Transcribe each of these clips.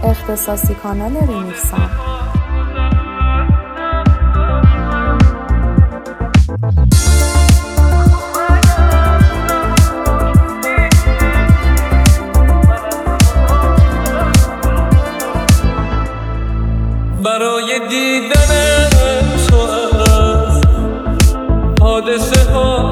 اختصاصی کانال ریمیکسان. برای دیدن تو از حادثه ها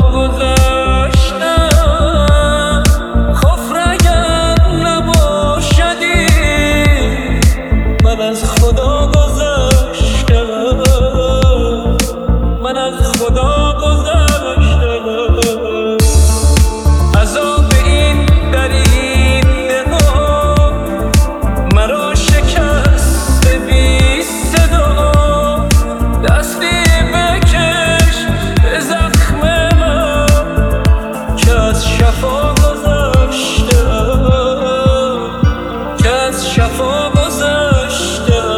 گذشتم، خفرگر نباشدی من از خدا گذشتم، من از خدا گذشتم. عذاب این دریده ها مرا شکست بی صدا، دستی بکش به زخم من که از شفا گذشتم، که از شفا گذشتم.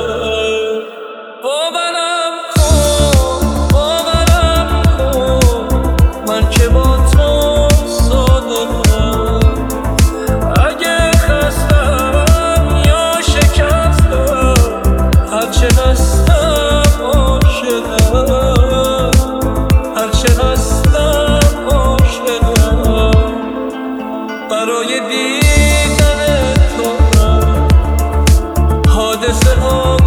باورم کن من که با تو صادقم، اگه خستم یا شکستم هرچه هستم عاشقم، هرچه هستم عاشقم. برای دیدن تو حادثه ها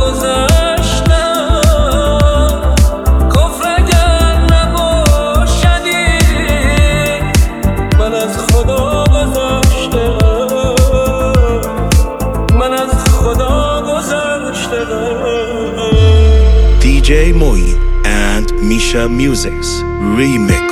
گذشتم، کفر اگر نباشدی من از خدا گذشتم، من از خدا گذشتم. DJ Moin and Misha Music's Remix.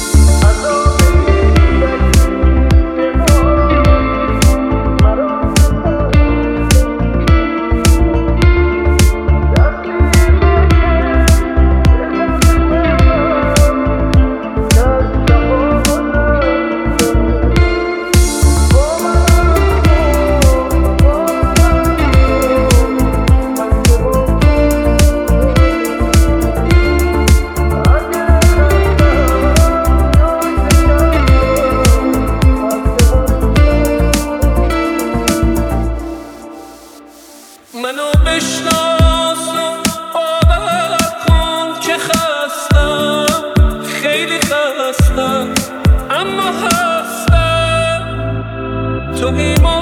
منو بشناس و باور کن که خستم، خیلی خستم اما هستم. تو ایمان